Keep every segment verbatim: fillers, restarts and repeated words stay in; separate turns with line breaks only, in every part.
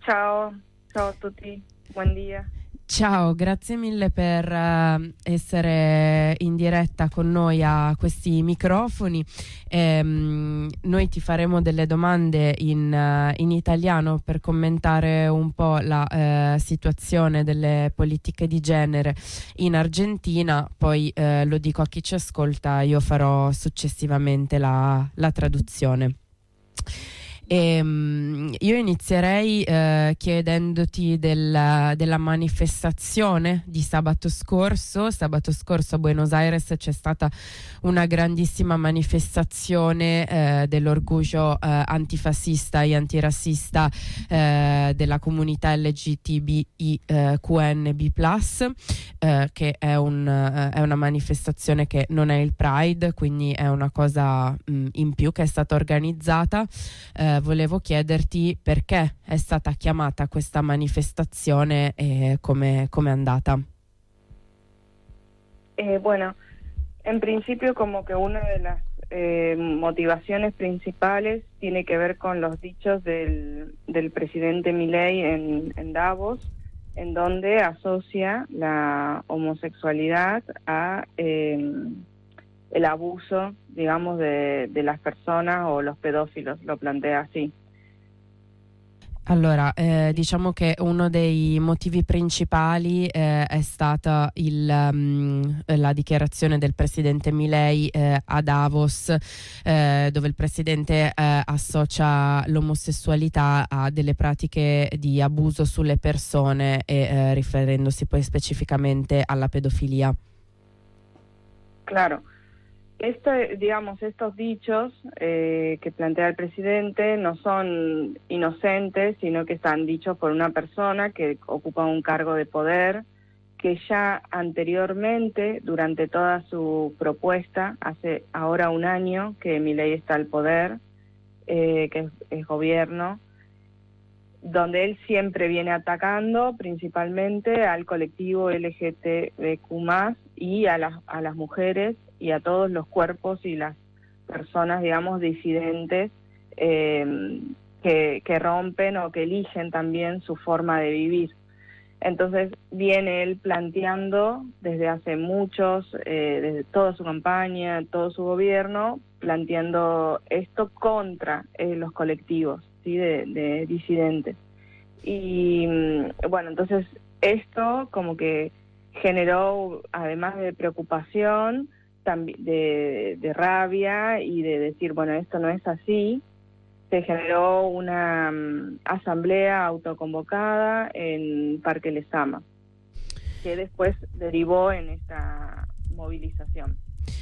Ciao, ciao a tutti, buon dia.
Ciao, grazie mille per uh, essere in diretta con noi a questi microfoni. Ehm, noi ti faremo delle domande in, uh, in italiano per commentare un po' la uh, situazione delle politiche di genere in Argentina, poi uh, lo dico a chi ci ascolta, io farò successivamente la, la traduzione. E, um, io inizierei uh, chiedendoti del, della manifestazione di sabato scorso. Sabato scorso a Buenos Aires c'è stata una grandissima manifestazione uh, dell'orgoglio uh, antifascista e antirazzista uh, della comunità L G B T I Q N B plus, uh, che è, un, uh, è una manifestazione che non è il Pride, quindi è una cosa mh, in più che è stata organizzata. Uh, volevo chiederti perché è stata chiamata questa manifestazione e come è andata.
Eh, bueno, en principio como que una de las eh, motivaciones principales tiene que ver con los dichos del, del presidente Milei en, en Davos, en donde asocia la homosexualidad a eh, el abuso, digamos, de, de las personas o los pedófilos, lo plantea así.
Allora, eh, diciamo che uno dei motivi principali eh, è stata il, um, la dichiarazione del presidente Milei eh, a Davos, eh, dove il presidente eh, associa l'omosessualità a delle pratiche di abuso sulle persone e eh, riferendosi poi specificamente alla pedofilia.
Claro. Esto, digamos, estos dichos eh, que plantea el presidente no son inocentes, sino que están dichos por una persona que ocupa un cargo de poder, que ya anteriormente, durante toda su propuesta, hace ahora un año que Milei está al poder, eh, que es, es gobierno, donde él siempre viene atacando principalmente al colectivo L G T B Q más, y a las, a las mujeres y a todos los cuerpos y las personas, digamos, disidentes eh, que, que rompen o que eligen también su forma de vivir. Entonces viene él planteando desde hace muchos, eh, desde toda su campaña, todo su gobierno, planteando esto contra eh, los colectivos, ¿sí? de, de disidentes. Y bueno, entonces esto como que generó, además de preocupación, de, de rabia y de decir, bueno, esto no es así, se generó una um, asamblea autoconvocada en Parque Lezama, que después derivó en esta movilización.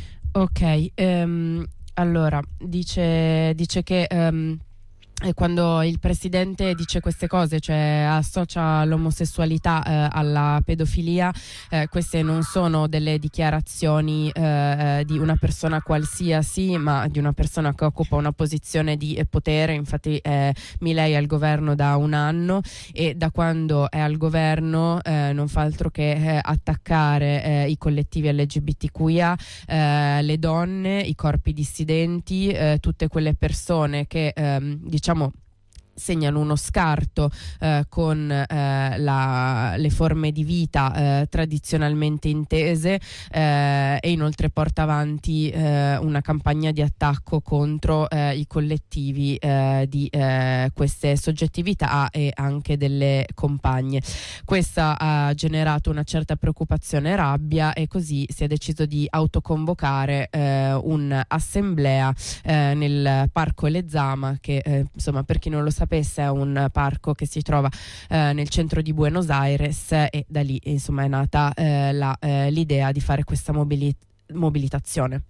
Ok, um, allora, dice, dice che... Um... E quando il presidente dice queste cose, cioè associa l'omosessualità eh, alla pedofilia, eh, queste non sono delle dichiarazioni eh, di una persona qualsiasi, ma di una persona che occupa una posizione di potere. Infatti eh, Milei è al governo da un anno e da quando è al governo eh, non fa altro che eh, attaccare eh, i collettivi L G B T Q I A, eh, le donne, i corpi dissidenti, eh, tutte quelle persone che ehm, diciamo diciamo segnano uno scarto eh, con eh, la, le forme di vita eh, tradizionalmente intese eh, e inoltre porta avanti eh, una campagna di attacco contro eh, i collettivi eh, di eh, queste soggettività e anche delle compagne. Questa ha generato una certa preoccupazione e rabbia, e così si è deciso di autoconvocare eh, un'assemblea eh, nel Parco Lezama, che eh, insomma, per chi non lo sapesse, è un parco che si trova eh, nel centro di Buenos Aires, e da lì insomma è nata eh, la, eh, l'idea di fare questa mobili- mobilitazione.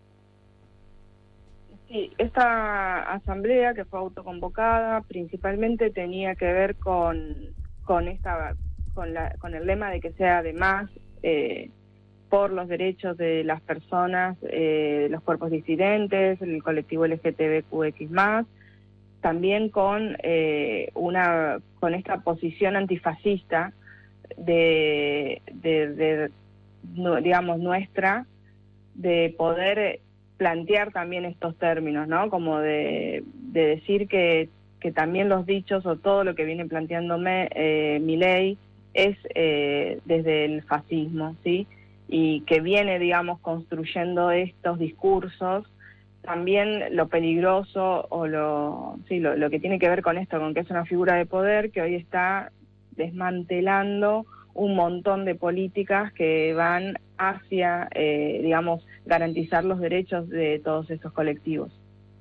Sí, esta asamblea que fue autoconvocada principalmente tenía que ver con, con, esta, con, la, con el lema de que sea además eh, por los derechos de las personas, eh, los cuerpos disidentes, el colectivo L G T B Q X más, también con eh, una con esta posición antifascista de, de, de no, digamos nuestra, de poder plantear también estos términos, ¿no? Como de, de decir que que también los dichos o todo lo que viene planteándome eh, Milei es eh, desde el fascismo, ¿sí? Y que viene, digamos, construyendo estos discursos. También lo peligroso o lo, sí, lo, lo que tiene que ver con esto, con que es una figura de poder que hoy está desmantelando un montón de políticas que van hacia, eh, digamos, garantizar los derechos de todos estos colectivos.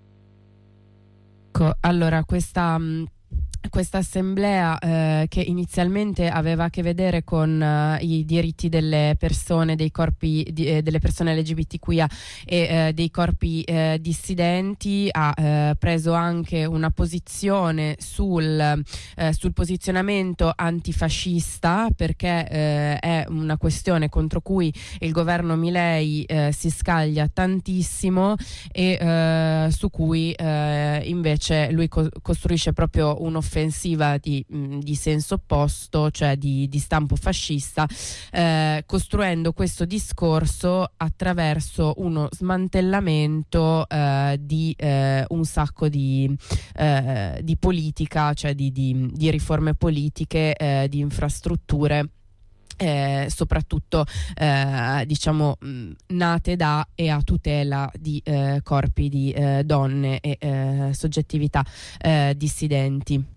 Allora, questa... Questa assemblea eh, che inizialmente aveva a che vedere con uh, i diritti delle persone, dei corpi di, eh, delle persone L G B T Q I A e eh, dei corpi eh, dissidenti, ha eh, preso anche una posizione sul, eh, sul posizionamento antifascista, perché eh, è una questione contro cui il governo Milei eh, si scaglia tantissimo e eh, su cui eh, invece lui co- costruisce proprio un'offensiva di, di senso opposto, cioè di, di stampo fascista, eh, costruendo questo discorso attraverso uno smantellamento eh, di eh, un sacco di, eh, di politica, cioè di, di, di riforme politiche, eh, di infrastrutture. Eh, soprattutto eh, diciamo mh, nate da e a tutela di eh, corpi di eh, donne e eh, soggettività eh, dissidenti.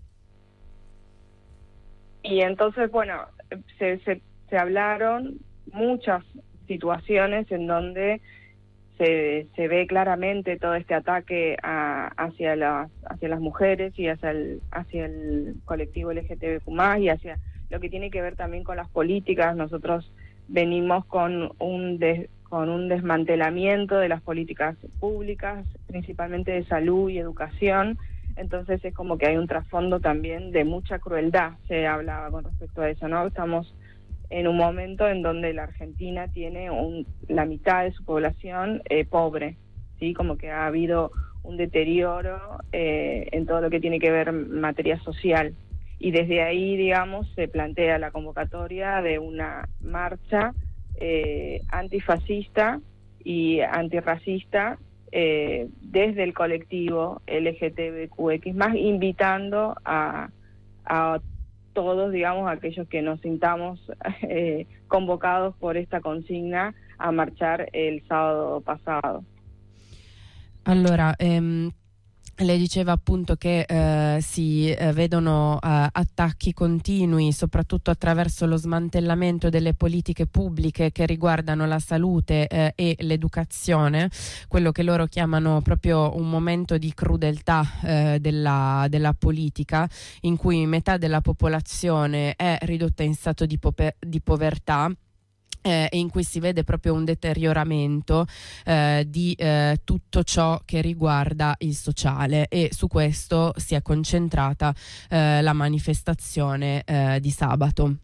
Y entonces, bueno, se, se, se hablaron muchas situaciones en donde se, se ve claramente todo este ataque a, hacia, las, hacia las mujeres y hacia el, hacia el colectivo L G T B Q más, y hacia lo que tiene que ver también con las políticas. Nosotros venimos con un, des, con un desmantelamiento de las políticas públicas, principalmente de salud y educación. Entonces es como que hay un trasfondo también de mucha crueldad, se hablaba con respecto a eso, ¿no? Estamos en un momento en donde la Argentina tiene un, la mitad de su población eh, pobre, ¿sí? Como que ha habido un deterioro eh, en todo lo que tiene que ver en materia social. Y desde ahí, digamos, se plantea la convocatoria de una marcha eh, antifascista y antirracista Eh, desde el colectivo L G T B Q X más, invitando a, a todos, digamos, aquellos que nos sintamos eh, convocados por esta consigna a marchar el sábado pasado.
Allora, ehm... lei diceva appunto che eh, si eh, vedono eh, attacchi continui, soprattutto attraverso lo smantellamento delle politiche pubbliche che riguardano la salute eh, e l'educazione, quello che loro chiamano proprio un momento di crudeltà eh, della, della politica, in cui metà della popolazione è ridotta in stato di, pope- di povertà. Eh, e in cui si vede proprio un deterioramento eh, di eh, tutto ciò che riguarda il sociale, e su questo si è concentrata eh, la manifestazione eh, di sabato.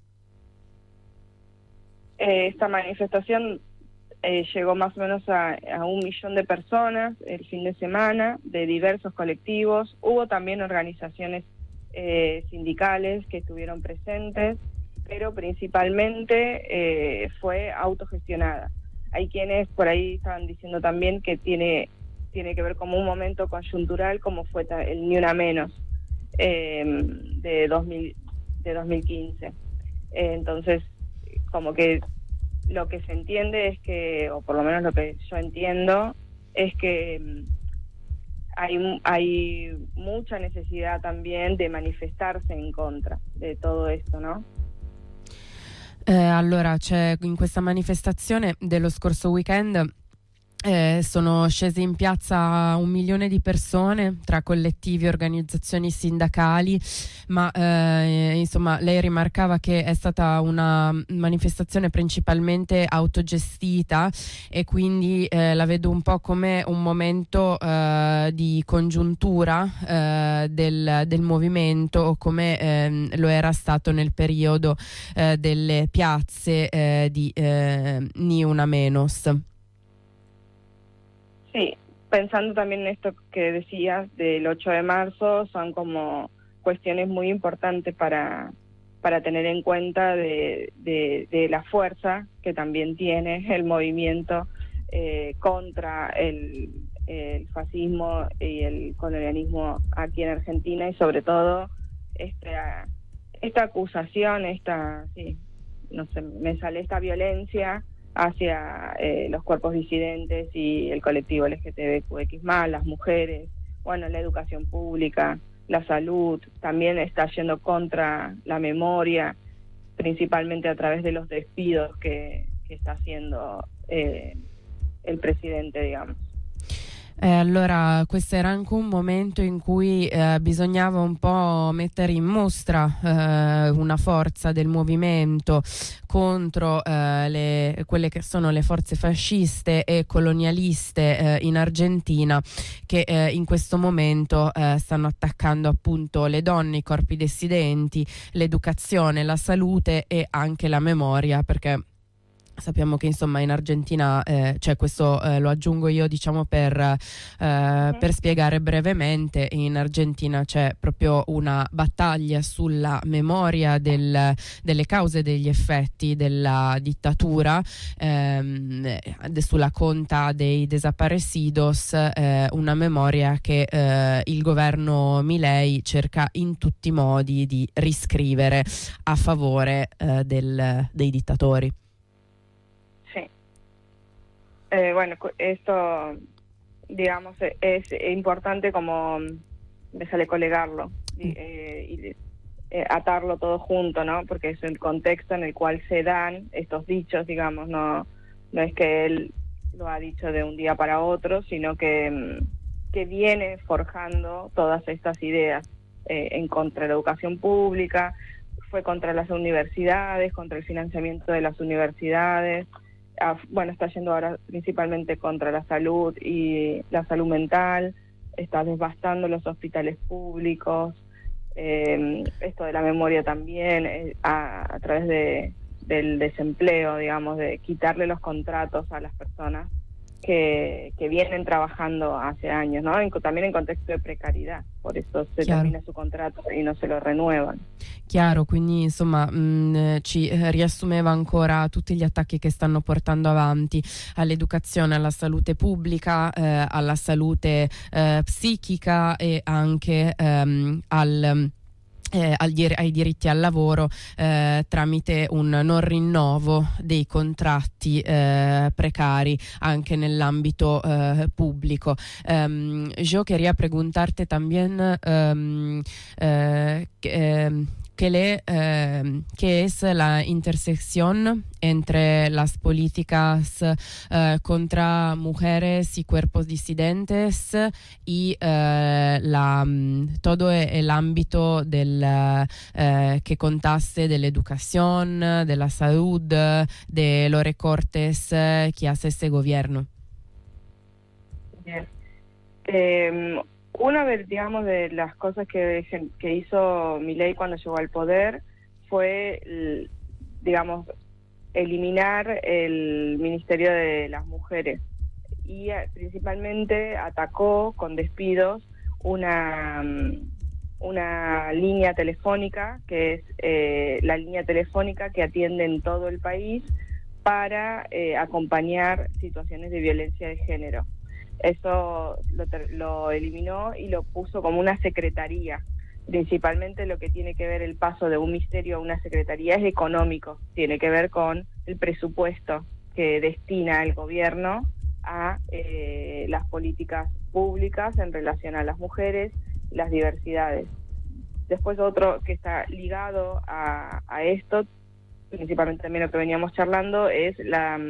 Esta manifestación eh, llegó más o menos a, a un millón de personas el fin de semana, de diversos colectivos. Hubo también organizaciones eh, sindicales que estuvieron presentes, pero principalmente eh, fue autogestionada. Hay quienes por ahí estaban diciendo también que tiene, tiene que ver como un momento coyuntural, como fue el Ni Una Menos eh, de, dos mil, de dos mil quince. Eh, entonces, como que lo que se entiende es que, o por lo menos lo que yo entiendo, es que hay, hay mucha necesidad también de manifestarse en contra de todo esto, ¿no?
Eh, allora, c'è in questa manifestazione dello scorso weekend Eh, sono scese in piazza un milione di persone tra collettivi e organizzazioni sindacali, ma eh, insomma lei rimarcava che è stata una manifestazione principalmente autogestita, e quindi eh, la vedo un po' come un momento eh, di congiuntura eh, del, del movimento, o come eh, lo era stato nel periodo eh, delle piazze eh, di eh, Ni Una Menos.
Sí, pensando también en esto que decías del ocho de marzo, son como cuestiones muy importantes para, para tener en cuenta de, de, de la fuerza que también tiene el movimiento eh, contra el, el fascismo y el colonialismo aquí en Argentina, y sobre todo esta, esta acusación, esta, sí, no sé, me sale esta violencia hacia eh, los cuerpos disidentes y el colectivo L G T B Q X más, las mujeres, bueno, la educación pública, la salud, también está yendo contra la memoria, principalmente a través de los despidos que, che sta haciendo eh, il presidente, digamos.
Eh, allora questo era anche un momento in cui eh, bisognava un po' mettere in mostra eh, una forza del movimento contro eh, le, quelle che sono le forze fasciste e colonialiste eh, in Argentina, che eh, in questo momento eh, stanno attaccando appunto le donne, i corpi dissidenti, l'educazione, la salute e anche la memoria, perché sappiamo che insomma in Argentina, eh, cioè questo eh, lo aggiungo io diciamo per, eh, per spiegare brevemente, in Argentina c'è proprio una battaglia sulla memoria del, delle cause e degli effetti della dittatura, ehm, sulla conta dei desaparecidos, eh, una memoria che eh, il governo Milei cerca in tutti i modi di riscrivere a favore eh, del, dei dittatori.
Eh, bueno, esto, digamos, es, es importante como dejarle colegarlo y, eh, y eh, atarlo todo junto, ¿no? Porque es el contexto en el cual se dan estos dichos, digamos, no, no es que él lo ha dicho de un día para otro, sino que, que viene forjando todas estas ideas eh, en contra de la educación pública, fue contra las universidades, contra el financiamiento de las universidades. Bueno, está yendo ahora principalmente contra la salud y la salud mental, está devastando los hospitales públicos, eh, esto de la memoria también, eh, a, a través de, del desempleo, digamos, de quitarle los contratos a las personas que, que vienen trabajando hace años, ¿no? En, también en contexto de precariedad, por eso se Chiaro. termina su contratto e non se lo rinnovano.
Chiaro, quindi insomma mh, ci riassumeva ancora tutti gli attacchi che stanno portando avanti all'educazione, alla salute pubblica, eh, alla salute eh, psichica e anche ehm, al... Eh, ai diritti al lavoro eh, tramite un non rinnovo dei contratti eh, precari anche nell'ambito eh, público. Um, yo quería preguntarte también um, eh, que, que le, eh, ¿qué es la intersección entre las políticas eh, contra mujeres y cuerpos disidentes y eh, la, todo el ámbito del, eh, que contaste de la educación, de la salud, de los recortes que hace este gobierno?
Bien. Eh, Una de, digamos, de las cosas que, que hizo Milei cuando llegó al poder fue, digamos, eliminar el Ministerio de las Mujeres y principalmente atacó con despidos una, una línea telefónica que es eh, la línea telefónica que atiende en todo el país para eh, acompañar situaciones de violencia de género. Eso lo, lo eliminó y lo puso como una secretaría. Principalmente lo que tiene que ver el paso de un ministerio a una secretaría es económico, tiene que ver con el presupuesto que destina el gobierno a eh, las políticas públicas en relación a las mujeres y las diversidades. Después otro que está ligado a, a esto, principalmente también lo que veníamos charlando, es la...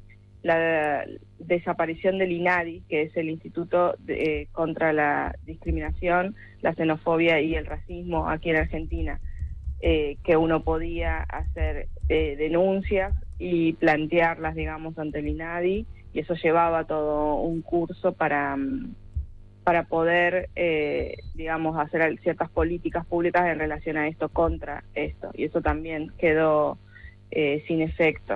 la desaparición del INADI, que es el Instituto de, eh, contra la Discriminación, la Xenofobia y el Racismo aquí en Argentina, eh, que uno podía hacer eh, denuncias y plantearlas, digamos, ante el INADI, y eso llevaba todo un curso para, para poder, eh, digamos, hacer ciertas políticas públicas en relación a esto, contra esto, y eso también quedó eh, sin efecto.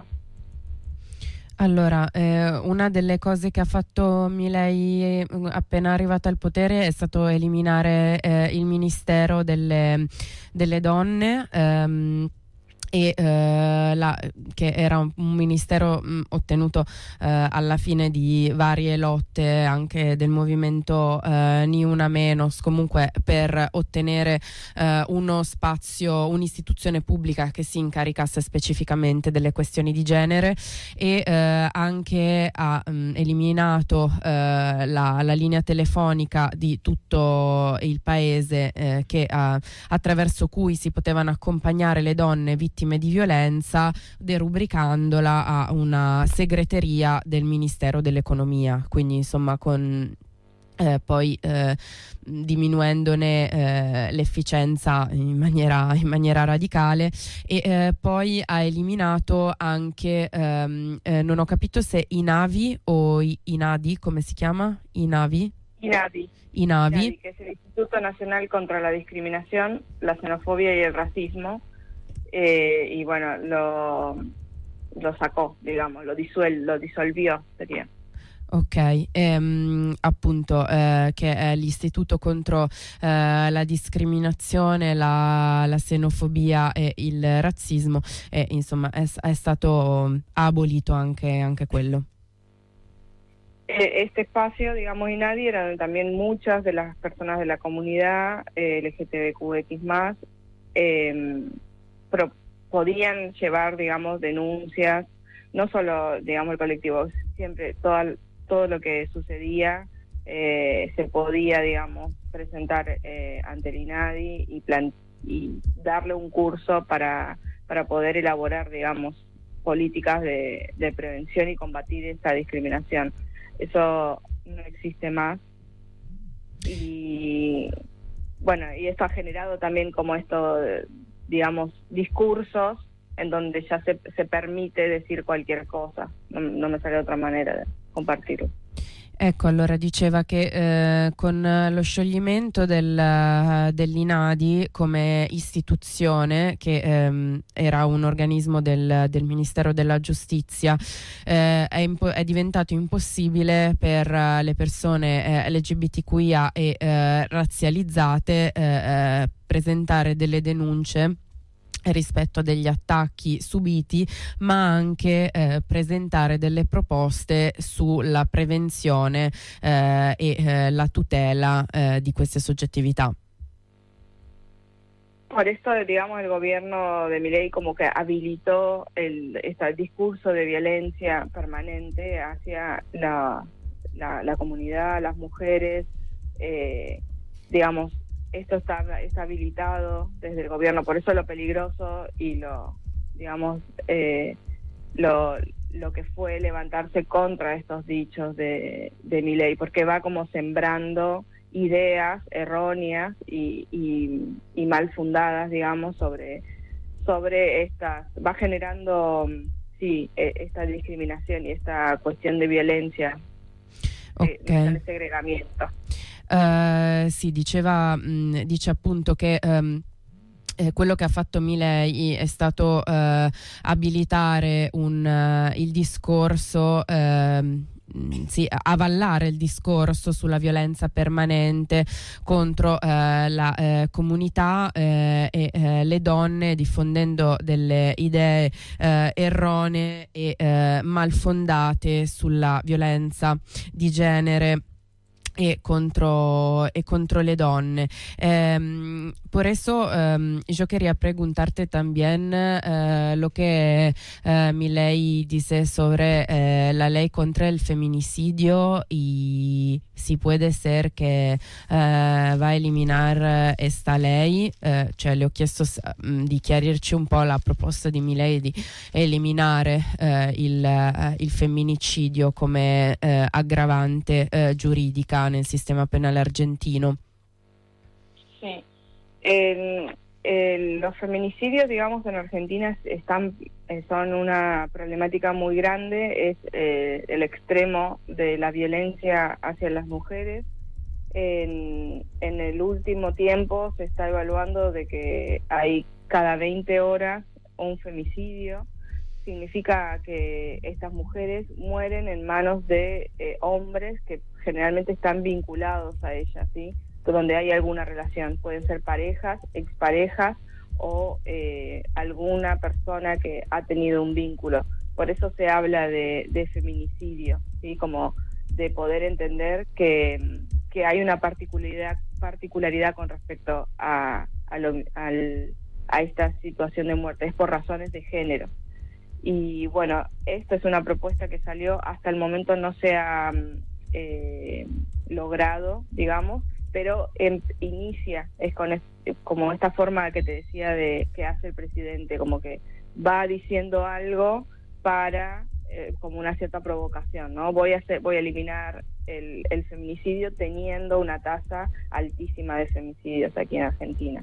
Allora, eh, una delle cose che ha fatto Milei appena arrivato al potere è stato eliminare eh, il Ministero delle, delle donne, ehm, e eh, la, che era un, un ministero mh, ottenuto eh, alla fine di varie lotte anche del movimento eh, Ni Una Menos, comunque per ottenere eh, uno spazio, un'istituzione pubblica che si incaricasse specificamente delle questioni di genere, e eh, anche ha mh, eliminato eh, la, la linea telefonica di tutto il paese eh, che, eh, attraverso cui si potevano accompagnare le donne vittime di violenza, derubricandola a una segreteria del Ministero dell'Economia, quindi insomma con eh, poi eh, diminuendone eh, l'efficienza in maniera, in maniera radicale, e eh, poi ha eliminato anche ehm, eh, non ho capito se i navi o i, i nadi, come si chiama? I navi?
INADI.
INAVI.
INADI, que es el Instituto Nacional contra la Discriminación, la Xenofobia y el Racismo. Eh, y bueno, lo, lo sacò, digamos, lo, disuel, lo disolvió, sería.
Ok, ehm, appunto eh, che è l'Istituto contro eh, la discriminazione, la, la xenofobia e il razzismo, e insomma è, è stato abolito anche, anche quello.
Este espacio, digamos, INADI, era donde también muchas de las personas de la comunidad eh, L G T B Q X más, eh, Pro, podían llevar, digamos, denuncias, no solo, digamos, el colectivo, siempre toda, todo lo que sucedía eh, se podía, digamos, presentar eh, ante el INADI y, plan, y darle un curso para, para poder elaborar, digamos, políticas de, de prevención y combatir esta discriminación. Eso no existe más. Y bueno, y esto ha generado también como esto, digamos, discursos en donde ya se, se permite decir cualquier cosa. No, no me sale otra manera de compartirlo.
Ecco, allora diceva che eh, con lo scioglimento del, dell'INADI come istituzione, che ehm, era un organismo del, del Ministero della Giustizia, eh, è, impo- è diventato impossibile per le persone eh, L G B T Q I A e eh, razzializzate eh, eh, presentare delle denunce rispetto a degli attacchi subiti, ma anche eh, presentare delle proposte sulla prevenzione eh, e eh, la tutela eh, di queste soggettività.
Por esto, digamos, el gobierno de Milei como que habilitó el, este, el discurso de violencia permanente hacia la, la, la comunidad, las mujeres, eh, digamos, esto está, está habilitado desde el gobierno, por eso lo peligroso y lo, digamos, eh, lo, lo que fue levantarse contra estos dichos de, de Milei, porque va como sembrando ideas erróneas y, y, y mal fundadas, digamos, sobre, sobre estas, va generando, sí, esta discriminación y esta cuestión de violencia,
okay.
de, del segregamiento.
Uh, sì, diceva, mh, dice appunto che um, eh, quello che ha fatto Milei è stato uh, abilitare un, uh, il discorso, uh, sì, avallare il discorso sulla violenza permanente contro eh, la eh, comunità eh, e eh, le donne, diffondendo delle idee eh, erronee e eh, malfondate sulla violenza di genere y contra, y contra le donne. Eh, por eso eh, yo quería preguntarte también eh, lo que eh, Milei dice sobre eh, la ley contra el feminicidio y si puede ser che eh, va a eliminar esta ley. Eh, cioè le ho chiesto mh, di chiarirci un po' la proposta di Milei di eliminare eh, il, eh, il femminicidio come eh, aggravante eh, giuridica nel sistema penale argentino.
Sí. Eh, eh, los feminicidios, digamos, en Argentina están eh, son una problemática muy grande, es eh, el extremo de la violencia hacia las mujeres. En, en el último tiempo se está evaluando de que hay cada veinte horas un femicidio. Significa que estas mujeres mueren en manos de eh, hombres que generalmente están vinculados a ellas, ¿sí? Donde hay alguna relación, pueden ser parejas, exparejas o eh, alguna persona que ha tenido un vínculo. Por eso se habla de, de feminicidio, ¿sí? Como de poder entender que, que hay una particularidad, particularidad con respecto a, a, lo, al, a esta situación de muerte, es por razones de género. Y bueno, esto es una propuesta que salió, hasta el momento no se ha eh, logrado, digamos, pero en, inicia, es con es, como esta forma que te decía de que hace el presidente, como que va diciendo algo para eh, como una cierta provocación, ¿no? Voy a hacer, voy a eliminar el, el feminicidio teniendo una tasa altísima de femicidios aquí en Argentina.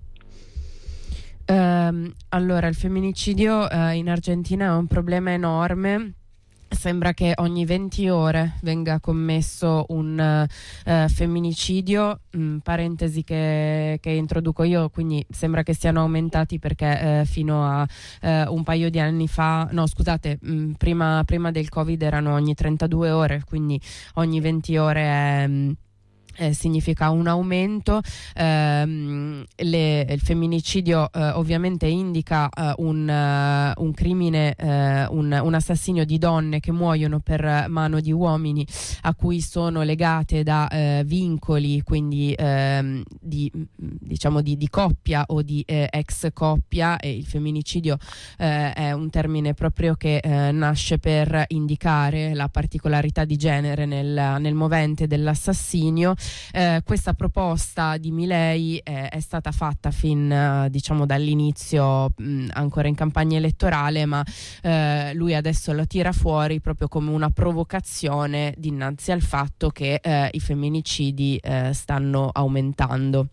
Um, allora, il femminicidio uh, in Argentina è un problema enorme. Sembra che ogni venti ore venga commesso un uh, femminicidio, mm, parentesi che, che introduco io, quindi sembra che siano aumentati perché uh, fino a uh, un paio di anni fa, no scusate, mh, prima, prima del Covid erano ogni trentadue ore, quindi ogni venti ore è... Mh, Eh, significa un aumento. ehm, le, il femminicidio eh, ovviamente indica eh, un, uh, un crimine, eh, un, un assassinio di donne che muoiono per mano di uomini a cui sono legate da eh, vincoli, quindi ehm, di, diciamo di, di coppia o di eh, ex coppia, e il femminicidio eh, è un termine proprio che eh, nasce per indicare la particolarità di genere nel, nel movente dell'assassinio. Eh, questa proposta di Milei eh, è stata fatta fin eh, diciamo dall'inizio, mh, ancora in campagna elettorale, ma eh, lui adesso la tira fuori proprio come una provocazione dinanzi al fatto che eh, i femminicidi eh, stanno aumentando.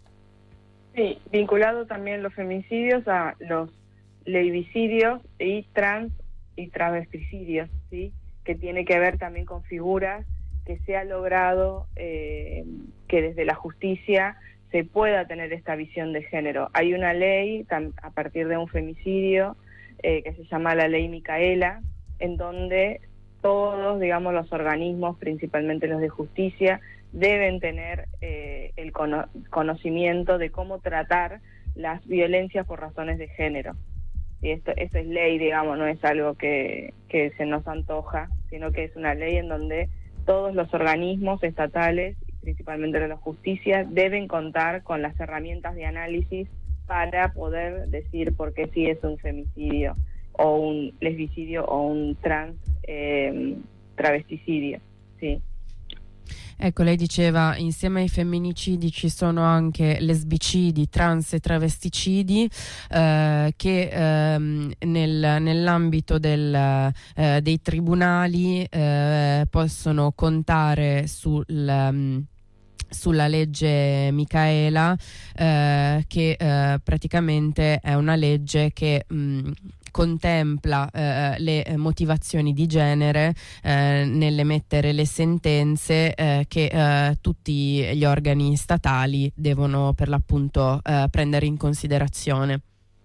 Sí, vinculado también los feminicidios a los leivicidios y trans y travesticidios, ¿sí? Que tiene que ver también con figuras que se ha logrado eh, que desde la justicia se pueda tener esta visión de género. Hay una ley a partir de un femicidio eh, que se llama la ley Micaela, en donde todos, digamos, los organismos, principalmente los de justicia, deben tener eh, el cono- conocimiento de cómo tratar las violencias por razones de género. Y esto, esto es ley, digamos, no es algo que, que se nos antoja, sino que es una ley en donde todos los organismos estatales, principalmente de la justicia, deben contar con las herramientas de análisis para poder decir por qué sí es un femicidio o un lesbicidio o un trans eh, travesticidio, sì.
Ecco, lei diceva insieme ai femminicidi ci sono anche lesbicidi, trans e travesticidi eh, che ehm, nel, nell'ambito del, eh, dei tribunali eh, possono contare sul... Um, sulla legge Micaela eh, che eh, praticamente è una legge che mh, contempla eh, le motivazioni di genere eh, nell'emettere le sentenze eh, che eh, tutti gli organi statali devono per l'appunto eh, prendere in considerazione.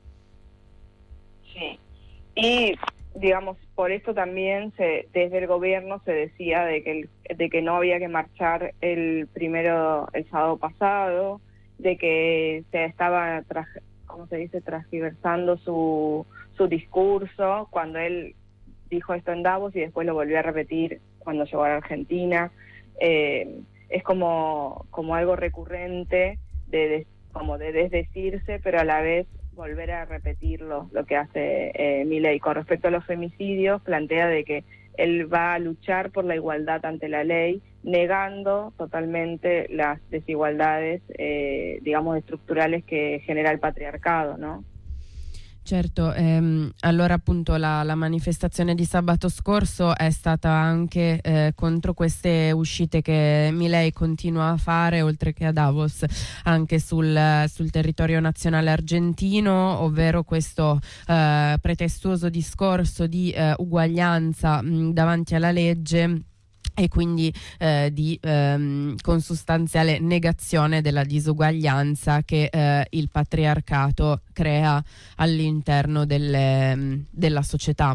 Sí, y digamos, por esto también se, desde el gobierno se decía de que, el, de que no había que marchar el primero, el sábado pasado, de que se estaba, tra, ¿cómo se dice?, transgiversando su, su discurso cuando él dijo esto en Davos y después lo volvió a repetir cuando llegó a la Argentina. Eh, es como, como algo recurrente de, de, como de desdecirse, pero a la vez volver a repetirlo, lo que hace eh, Milei. Con respecto a los femicidios, plantea de que él va a luchar por la igualdad ante la ley, negando totalmente las desigualdades, eh, digamos, estructurales que genera il patriarcato, no?
Certo, ehm, allora appunto la, la manifestazione di sabato scorso è stata anche eh, contro queste uscite che Milei continua a fare, oltre che a Davos, anche sul, sul territorio nazionale argentino, ovvero questo eh, pretestuoso discorso di eh, uguaglianza mh, davanti alla legge, e quindi eh, di ehm, consustanziale negazione della disuguaglianza che eh, il patriarcato crea all'interno delle, della società.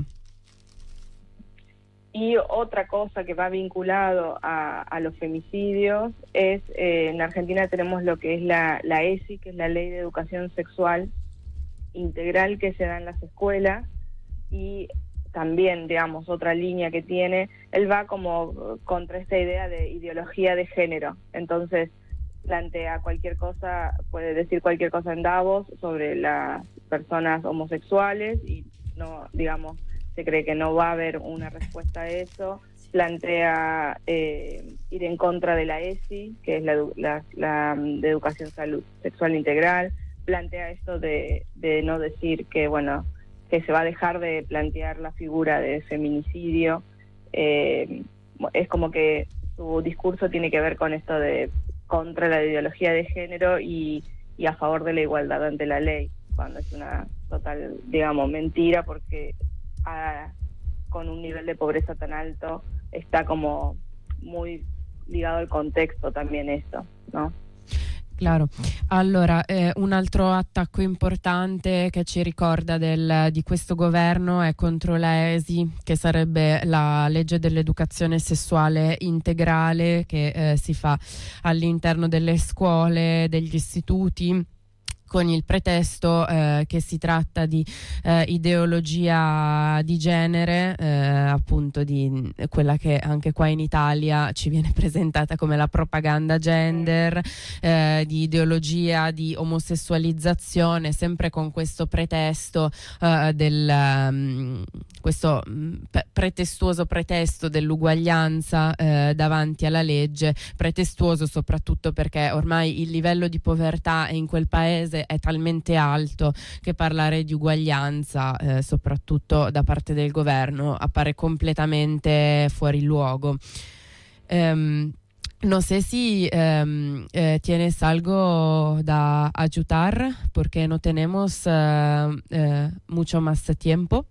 Y otra cosa que va vinculado a, a los femicidios es, eh, en Argentina tenemos lo que es la, la E S I, que es la Ley de Educación Sexual, integral que se da en las escuelas. Y también, digamos, otra línea que tiene, él va como contra esta idea de ideología de género. Entonces plantea cualquier cosa, puede decir cualquier cosa en Davos sobre las personas homosexuales y no, digamos, se cree que no va a haber una respuesta a eso. Plantea eh, ir en contra de la E S I, que es la, la, la de Educación Salud Sexual Integral. Plantea esto de, de no decir que, bueno, que se va a dejar de plantear la figura de feminicidio. Eh, es como que su discurso tiene que ver con esto de contra la ideología de género y, y a favor de la igualdad ante la ley, cuando es una total, digamos, mentira, porque a, con un nivel de pobreza tan alto está como muy ligado al contexto también esto, ¿no?
Claro, allora eh, un altro attacco importante che ci ricorda del, di questo governo è contro la E S I, che sarebbe la legge dell'educazione sessuale integrale che eh, si fa all'interno delle scuole, degli istituti, con il pretesto eh, che si tratta di eh, ideologia di genere, eh, appunto di quella che anche qua in Italia ci viene presentata come la propaganda gender, eh, di ideologia di omosessualizzazione, sempre con questo pretesto eh, del um, questo pe- pretestuoso pretesto dell'uguaglianza eh, davanti alla legge, pretestuoso soprattutto perché ormai il livello di povertà in quel paese è talmente alto che parlare di uguaglianza, eh, soprattutto da parte del governo, appare completamente fuori luogo. Um, no sé si um, eh, tienes algo da ayudar, porque no tenemos uh, uh, mucho más tiempo.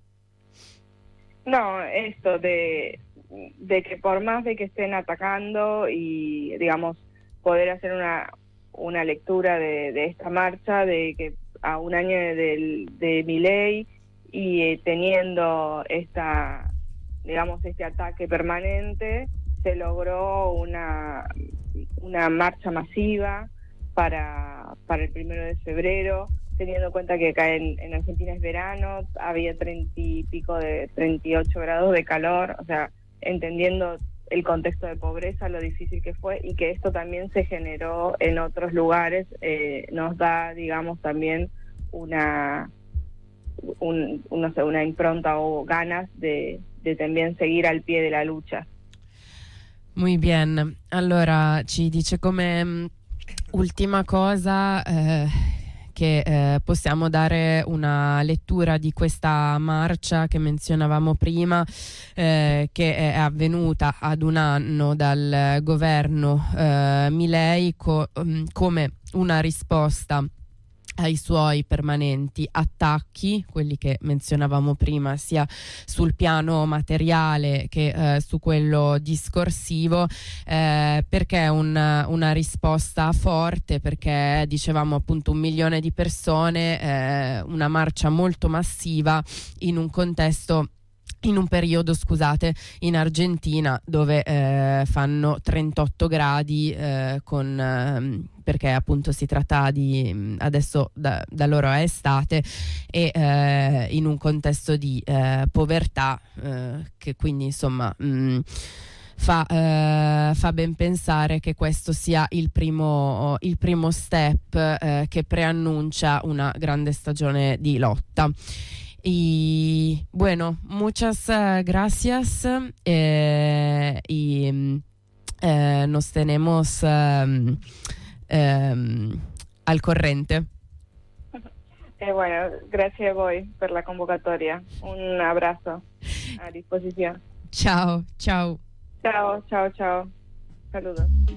No, esto de, de que por más de que estén atacando y, digamos, poder hacer una una lectura de, de esta marcha, de que a un año de, de Milei y eh, teniendo esta, digamos, este ataque permanente, se logró una, una marcha masiva para, para el primero de febrero, teniendo en cuenta que acá en, en Argentina es verano, había treinta y pico de treinta y ocho grados de calor, o sea, entendiendo el contexto de pobreza, lo difícil que fue y que esto también se generó en otros lugares, eh, nos da, digamos, también una, un, no sé, una impronta o ganas de, de también seguir al pie de la lucha.
Muy bien, allora ci dice come ultima cosa eh, che eh, possiamo dare una lettura di questa marcia che menzionavamo prima, eh, che è avvenuta ad un anno dal governo eh, Milei co- come una risposta ai suoi permanenti attacchi, quelli che menzionavamo prima, sia sul piano materiale che eh, su quello discorsivo, eh, perché è un, una risposta forte, perché dicevamo appunto un milione di persone, eh, una marcia molto massiva in un contesto in un periodo, scusate, in Argentina dove eh, fanno trentotto gradi eh, con, eh, perché appunto si tratta di, adesso da, da loro è estate, e eh, in un contesto di eh, povertà eh, che quindi insomma mh, Fa, eh, fa ben pensare che questo sia il primo, il primo step eh, che preannuncia una grande stagione di lotta. Y bueno, muchas uh, gracias eh, y eh, nos tenemos um, um, al corriente.
Eh, bueno, gracias a voi per la convocatoria. Un abrazo a disposición.
Ciao, ciao.
Ciao, ciao, ciao. Saludos.